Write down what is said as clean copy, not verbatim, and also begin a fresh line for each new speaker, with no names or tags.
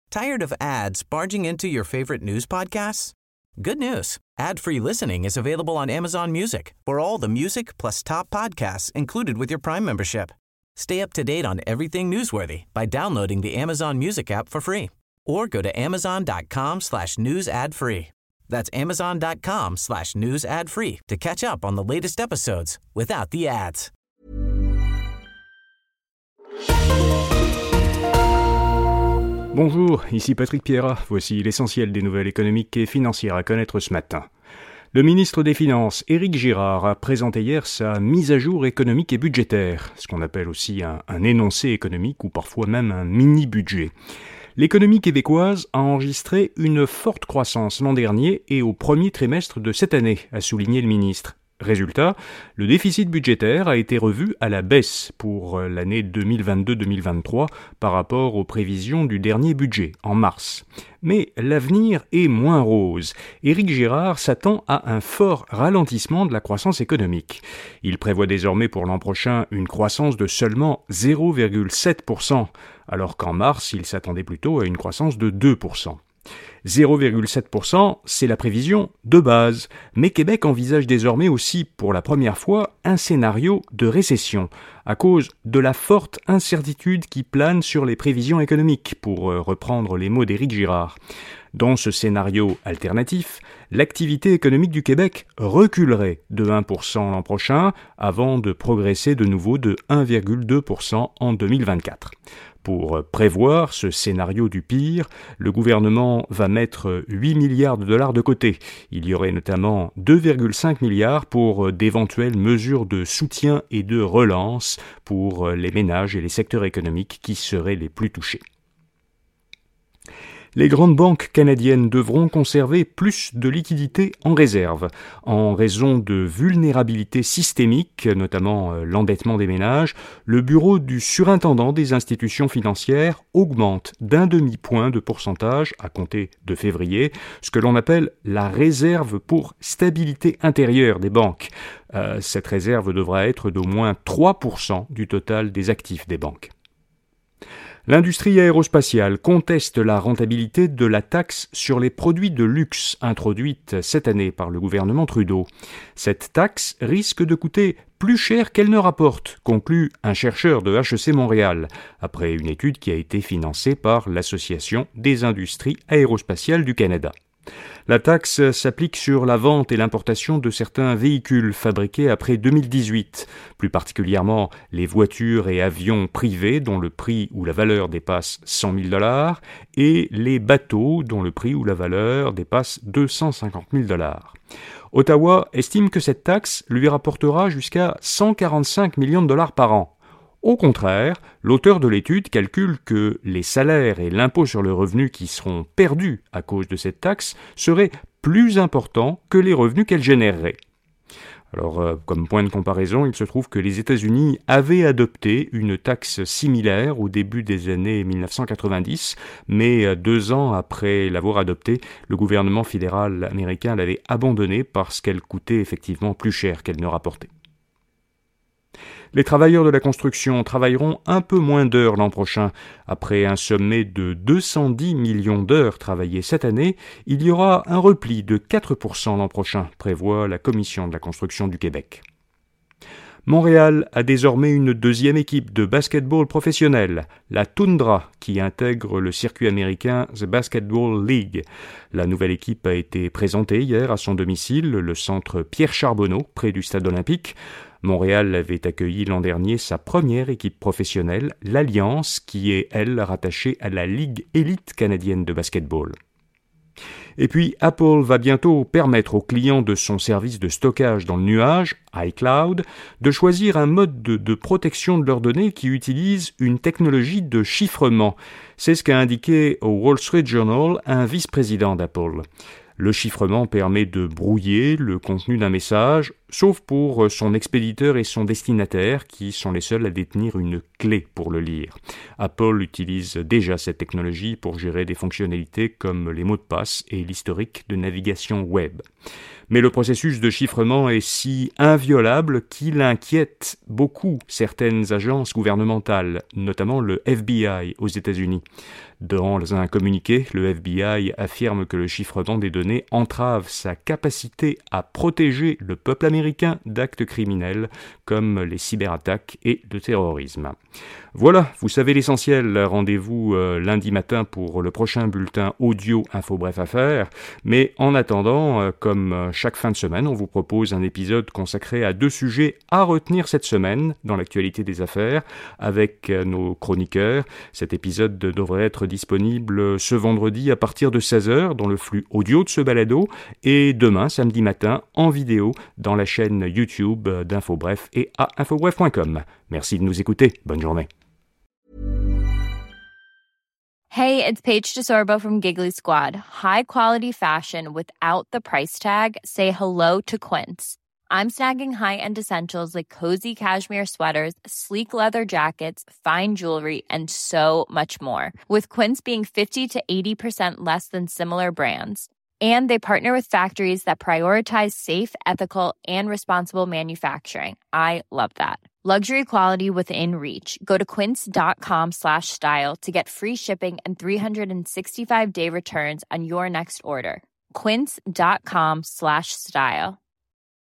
Tired of ads barging into your favorite news podcasts? Good news. Ad-free listening is available on Amazon Music for all the music plus top podcasts included with your Prime membership. Stay up to date on everything newsworthy by downloading the Amazon Music app for free or go to amazon.com/news ad free. That's amazon.com/news ad free to catch up on the latest episodes without the ads.
Bonjour, ici Patrick Pierrat. Voici l'essentiel des nouvelles économiques et financières à connaître ce matin. Le ministre des Finances, Éric Girard, a présenté hier sa mise à jour économique et budgétaire, ce qu'on appelle aussi un énoncé économique ou parfois même un mini-budget. L'économie québécoise a enregistré une forte croissance l'an dernier et au premier trimestre de cette année, a souligné le ministre. Résultat, le déficit budgétaire a été revu à la baisse pour l'année 2022-2023 par rapport aux prévisions du dernier budget, en mars. Mais l'avenir est moins rose. Éric Girard s'attend à un fort ralentissement de la croissance économique. Il prévoit désormais pour l'an prochain une croissance de seulement 0,7%, alors qu'en mars, il s'attendait plutôt à une croissance de 2%. 0,7%, c'est la prévision de base, mais Québec envisage désormais aussi pour la première fois un scénario de récession, à cause de la forte incertitude qui plane sur les prévisions économiques, pour reprendre les mots d'Éric Girard. Dans ce scénario alternatif, l'activité économique du Québec reculerait de 1% l'an prochain, avant de progresser de nouveau de 1,2% en 2024. Pour prévoir ce scénario du pire, le gouvernement va mettre 8 milliards de dollars de côté. Il y aurait notamment 2,5 milliards pour d'éventuelles mesures de soutien et de relance pour les ménages et les secteurs économiques qui seraient les plus touchés. Les grandes banques canadiennes devront conserver plus de liquidités en réserve. En raison de vulnérabilités systémiques, notamment l'endettement des ménages, le bureau du surintendant des institutions financières augmente d'1 demi-point de pourcentage à compter de février, ce que l'on appelle la réserve pour stabilité intérieure des banques. Cette réserve devra être d'au moins 3% du total des actifs des banques. L'industrie aérospatiale conteste la rentabilité de la taxe sur les produits de luxe introduite cette année par le gouvernement Trudeau. Cette taxe risque de coûter plus cher qu'elle ne rapporte, conclut un chercheur de HEC Montréal, après une étude qui a été financée par l'Association des industries aérospatiales du Canada. La taxe s'applique sur la vente et l'importation de certains véhicules fabriqués après 2018, plus particulièrement les voitures et avions privés dont le prix ou la valeur dépasse 100 000 $, et les bateaux dont le prix ou la valeur dépasse 250 000 $. Ottawa estime que cette taxe lui rapportera jusqu'à 145 millions de dollars par an. Au contraire, l'auteur de l'étude calcule que les salaires et l'impôt sur le revenu qui seront perdus à cause de cette taxe seraient plus importants que les revenus qu'elle générerait. Alors, comme point de comparaison, il se trouve que les États-Unis avaient adopté une taxe similaire au début des années 1990, mais 2 ans après l'avoir adoptée, le gouvernement fédéral américain l'avait abandonnée parce qu'elle coûtait effectivement plus cher qu'elle ne rapportait. Les travailleurs de la construction travailleront un peu moins d'heures l'an prochain. Après un sommet de 210 millions d'heures travaillées cette année, il y aura un repli de 4% l'an prochain, prévoit la Commission de la construction du Québec. Montréal a désormais une deuxième équipe de basketball professionnelle, la Tundra, qui intègre le circuit américain The Basketball League. La nouvelle équipe a été présentée hier à son domicile, le centre Pierre Charbonneau, près du stade olympique. Montréal avait accueilli l'an dernier sa première équipe professionnelle, l'Alliance, qui est, elle, rattachée à la Ligue élite canadienne de basketball. Et puis, Apple va bientôt permettre aux clients de son service de stockage dans le nuage, iCloud, de choisir un mode de protection de leurs données qui utilise une technologie de chiffrement. C'est ce qu'a indiqué au Wall Street Journal un vice-président d'Apple. Le chiffrement permet de brouiller le contenu d'un message sauf pour son expéditeur et son destinataire qui sont les seuls à détenir une clé pour le lire. Apple utilise déjà cette technologie pour gérer des fonctionnalités comme les mots de passe et l'historique de navigation web. Mais le processus de chiffrement est si inviolable qu'il inquiète beaucoup certaines agences gouvernementales, notamment le FBI aux États-Unis. Dans un communiqué, le FBI affirme que le chiffrement des données entrave sa capacité à protéger le peuple américain d'actes criminels comme les cyberattaques et le terrorisme. Voilà, vous savez l'essentiel. Rendez-vous lundi matin pour le prochain bulletin audio Info Bref Affaires. Mais en attendant, comme chaque fin de semaine, on vous propose un épisode consacré à 2 sujets à retenir cette semaine dans l'actualité des affaires avec nos chroniqueurs. Cet épisode devrait être disponible ce vendredi à partir de 16h dans le flux audio de ce balado et demain, samedi matin, en vidéo dans la chaîne YouTube d'InfoBref et à infobref.com. Merci de nous écouter. Bonne journée.
Hey, it's Paige DeSorbo from Giggly Squad. High quality fashion without the price tag. Say hello to Quince. I'm snagging high-end essentials like cozy cashmere sweaters, sleek leather jackets, fine jewelry, and so much more. With Quince being 50 to 80% less than similar brands. And they partner with factories that prioritize safe, ethical, and responsible manufacturing. I love that. Luxury quality within reach. Go to quince.com/style to get free shipping and 365-day returns on your next order. Quince.com/style.